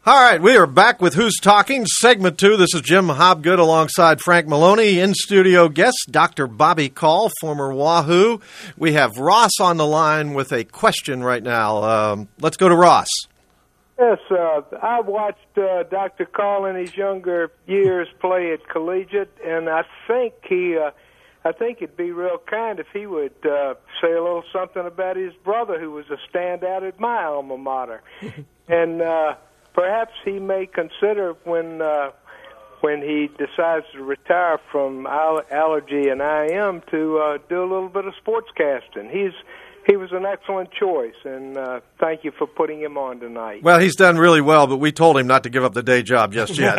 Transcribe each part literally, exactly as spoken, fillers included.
All right, we are back with Who's Talking, segment two. This is Jim Hobgood alongside Frank Maloney. In-studio guest, Doctor Bobby Call, former Wahoo. We have Ross on the line with a question right now. Um, let's go to Ross. Yes, uh, I watched uh, Doctor Call in his younger years play at Collegiate, and I think he, uh, I think it'd be real kind if he would uh, say a little something about his brother, who was a standout at my alma mater, and uh, perhaps he may consider when uh, when he decides to retire from Al- Allergy and I M to uh, do a little bit of sportscasting. He's He was an excellent choice, and uh, thank you for putting him on tonight. Well, he's done really well, but we told him not to give up the day job just yet.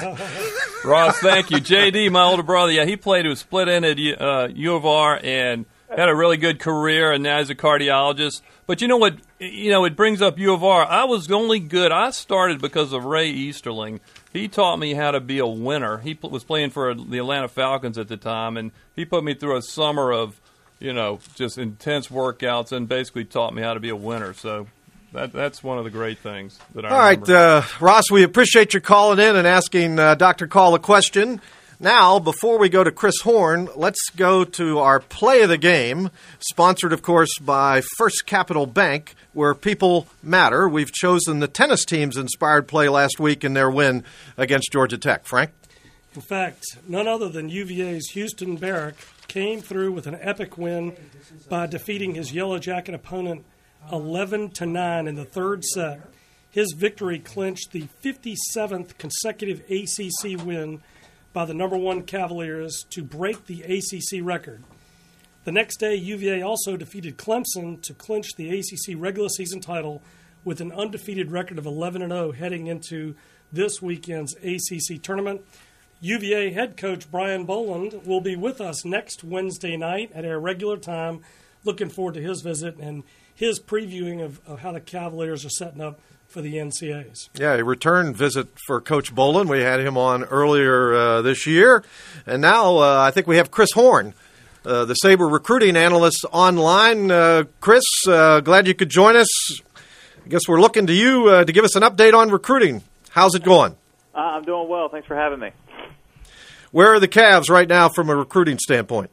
Ross, thank you. J D, my older brother, yeah, he played, he was split in at uh, U of R and had a really good career, and now he's a cardiologist. But you know what? You know, it brings up U of R. I was only good. I started because of Ray Easterling. He taught me how to be a winner. He was playing for the Atlanta Falcons at the time, and he put me through a summer of, you know, just intense workouts and basically taught me how to be a winner. So that that's one of the great things that I All remember. right, uh, Ross, we appreciate your calling in and asking uh, Doctor Call a question. Now, before we go to Chris Horn, let's go to our play of the game, sponsored, of course, by First Capital Bank, where people matter. We've chosen the tennis team's inspired play last week in their win against Georgia Tech. Frank? In fact, none other than U V A's Houston Barrick came through with an epic win by defeating his Yellow Jacket opponent eleven to nine in the third set. His victory clinched the fifty-seventh consecutive A C C win by the number one Cavaliers to break the A C C record. The next day, U V A also defeated Clemson to clinch the A C C regular season title with an undefeated record of eleven and oh heading into this weekend's A C C tournament. U V A head coach Brian Boland will be with us next Wednesday night at our regular time. Looking forward to his visit and his previewing of, of how the Cavaliers are setting up for the N C A As. Yeah, a return visit for Coach Boland. We had him on earlier uh, this year. And now uh, I think we have Chris Horn, uh, the Sabre recruiting analyst, online. Uh, Chris, uh, glad you could join us. I guess we're looking to you uh, to give us an update on recruiting. How's it going? Uh, I'm doing well. Thanks for having me. Where are the Cavs right now from a recruiting standpoint?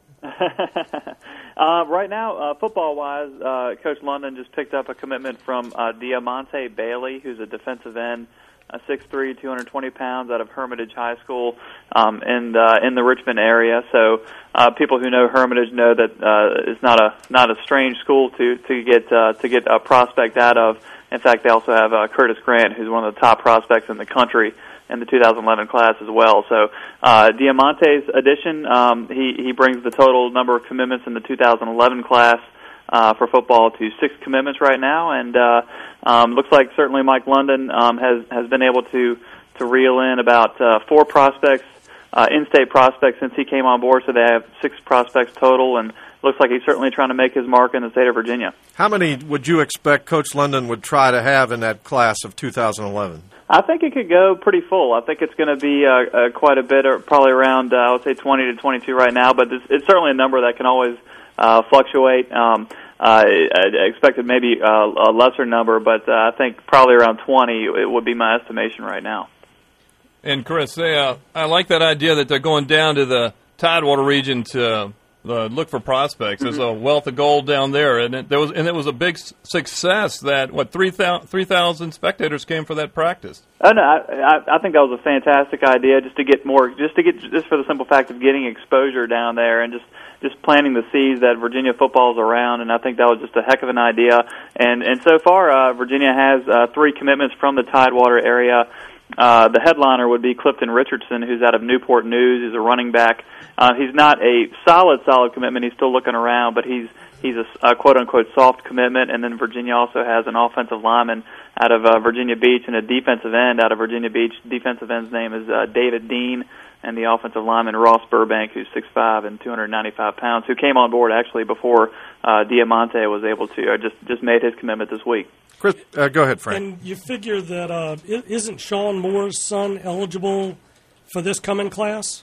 uh, right now, uh, football-wise, uh, Coach London just picked up a commitment from uh, Diamante Bailey, who's a defensive end, uh, six three, two hundred twenty pounds, out of Hermitage High School um, in, the, in the Richmond area. So uh, people who know Hermitage know that uh, it's not a not a strange school to to get uh, to get a prospect out of. In fact, they also have uh, Curtis Grant, who's one of the top prospects in the country in the two thousand eleven class as well. So uh, Diamante's addition, um, he, he brings the total number of commitments in the two thousand eleven class uh, for football to six commitments right now, and uh, um, looks like certainly Mike London um, has, has been able to, to reel in about uh, four prospects, uh, in-state prospects since he came on board, so they have six prospects total, and looks like he's certainly trying to make his mark in the state of Virginia. How many would you expect Coach London would try to have in that class of two thousand eleven? I think it could go pretty full. I think it's going to be uh, uh, quite a bit, or probably around, uh, I would say twenty to twenty-two right now, but it's, it's certainly a number that can always uh, fluctuate. Um, uh, I expected maybe uh, a lesser number, but uh, I think probably around twenty it would be my estimation right now. And Chris, they, uh, I like that idea that they're going down to the Tidewater region to uh, look for prospects. There's a wealth of gold down there, and it, there was and it was a big s- success. That what three thousand spectators came for that practice. Oh no, I, I think that was a fantastic idea. Just to get more, just to get just for the simple fact of getting exposure down there, and just just planting the seeds that Virginia football is around. And I think that was just a heck of an idea. And and so far, uh, Virginia has uh, three commitments from the Tidewater area. Uh, the headliner would be Clifton Richardson, who's out of Newport News. He's a running back. Uh, he's not a solid, solid commitment. He's still looking around, but he's he's a, a quote-unquote soft commitment. And then Virginia also has an offensive lineman out of uh, Virginia Beach and a defensive end out of Virginia Beach. Defensive end's name is uh, David Dean, and the offensive lineman Ross Burbank, who's six five and two hundred ninety-five pounds, who came on board actually before uh, Diamante was able to, or just, just made his commitment this week. Chris, uh, go ahead, Frank. And you figure that uh, isn't Sean Moore's son eligible for this coming class?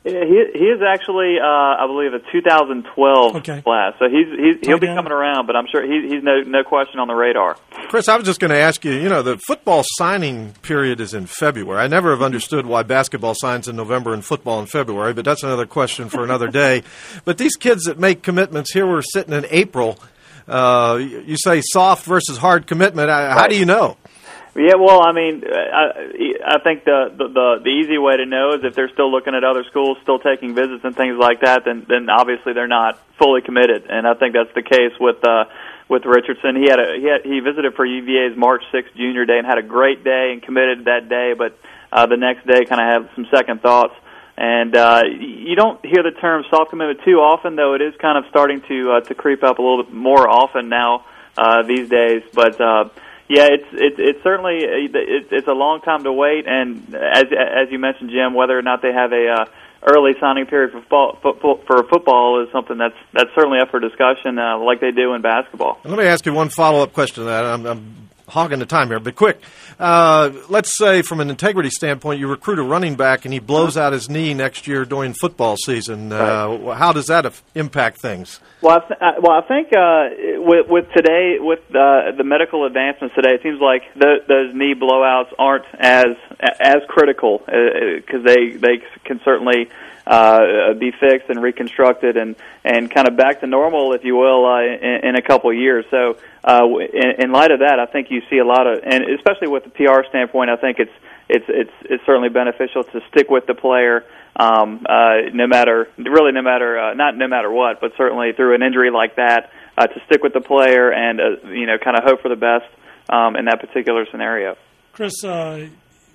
He he is actually, uh, I believe, a two thousand twelve okay. class. So he's, he's he'll be Again. coming around, but I'm sure he, he's no no question on the radar. Chris, I was just going to ask you, you know, the football signing period is in February. I never have understood why basketball signs in November and football in February, but that's another question for another day. But these kids that make commitments, here we're sitting in April. Uh, you say soft versus hard commitment. How Right. do you know? Yeah, well, I mean, I, I think the, the the the easy way to know is if they're still looking at other schools, still taking visits and things like that, then then obviously they're not fully committed, and I think that's the case with uh, with Richardson. He had a he had, he visited for U V A's March sixth Junior Day and had a great day and committed that day, but uh, the next day kind of had some second thoughts. And uh, you don't hear the term soft commitment too often, though it is kind of starting to uh, to creep up a little bit more often now uh, these days, but. Uh, Yeah, it's it's it's certainly it's it's a long time to wait, and as as you mentioned, Jim, whether or not they have a uh, early signing period for football, football for football is something that's that's certainly up for discussion, uh, like they do in basketball. Let me ask you one follow-up question to that. I'm, I'm hogging the time here, but quick. Uh, let's say from an integrity standpoint, you recruit a running back and he blows out his knee next year during football season. Uh, right. How does that impact things? Well, I th- I, well, I think uh, with, with today, with uh, the medical advancements today, it seems like the, those knee blowouts aren't as as critical because uh, they they can certainly uh, be fixed and reconstructed and, and kind of back to normal, if you will, uh, in, in a couple of years. So, uh, in, in light of that, I think you see a lot of, and especially with the P R standpoint, I think it's it's it's it's certainly beneficial to stick with the player. Um, uh, no matter, really no matter, uh, not no matter what, but certainly through an injury like that, uh, to stick with the player and, uh, you know, kind of hope for the best um, in that particular scenario. Chris, uh,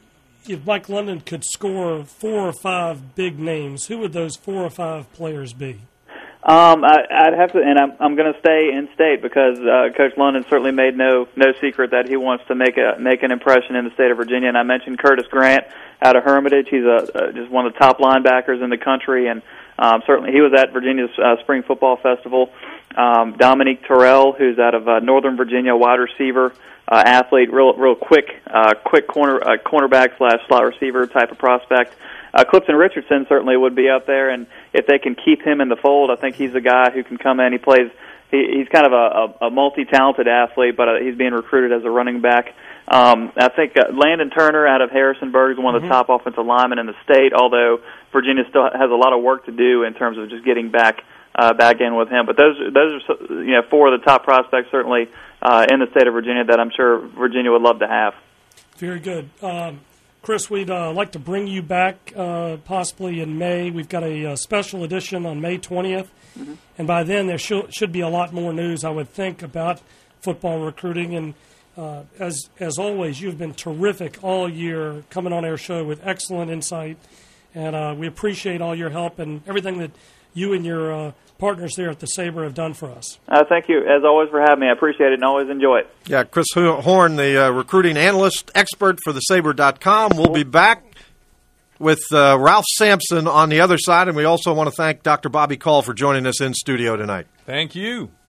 if Mike London could score four or five big names, who would those four or five players be? Um, I, I'd have to, and I'm, I'm going to stay in state because uh, Coach London certainly made no no secret that he wants to make a make an impression in the state of Virginia. And I mentioned Curtis Grant out of Hermitage. He's a, a just one of the top linebackers in the country, and um, certainly he was at Virginia's uh, Spring Football Festival. Um, Dominique Terrell, who's out of uh, Northern Virginia, wide receiver, uh, athlete, real real quick, uh, quick corner uh, cornerback slash slot receiver type of prospect. Uh, Clifton Richardson certainly would be up there, and if they can keep him in the fold, I think he's a guy who can come in. He plays. He, he's kind of a, a, a multi-talented athlete, but uh, he's being recruited as a running back. Um, I think uh, Landon Turner out of Harrisonburg is one of the mm-hmm. top offensive linemen in the state, although Virginia still has a lot of work to do in terms of just getting back uh, back in with him. But those those are you know four of the top prospects certainly uh, in the state of Virginia that I'm sure Virginia would love to have. Very good. Um, Chris, we'd uh, like to bring you back uh, possibly in May. We've got a uh, special edition on May twentieth, mm-hmm. and by then there should, should be a lot more news, I would think, about football recruiting. And uh, as as always, you've been terrific all year coming on our show with excellent insight, and uh, we appreciate all your help and everything that you and your uh, partners there at the Sabre have done for us. Uh, thank you, as always, for having me. I appreciate it and always enjoy it. Yeah, Chris Horn, the uh, recruiting analyst, expert for the Sabre dot com. We'll be back with uh, Ralph Sampson on the other side, and we also want to thank Doctor Bobby Call for joining us in studio tonight. Thank you.